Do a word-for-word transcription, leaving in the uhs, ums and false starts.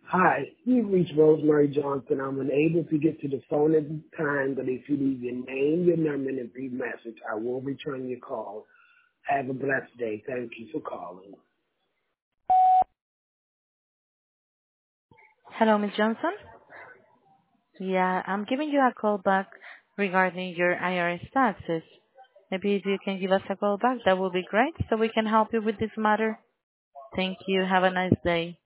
Hi, you've reached Rosemary Johnson. I'm unable to get to the phone at the time, but if you leave your name, your number, and a brief message, I will return your call. Have a blessed day. Thank you for calling. Hello, Miss Johnson. Yeah, I'm giving you a call back regarding your I R S taxes. Maybe if you can give us a call back, that would be great, so we can help you with this matter. Thank you. Have a nice day.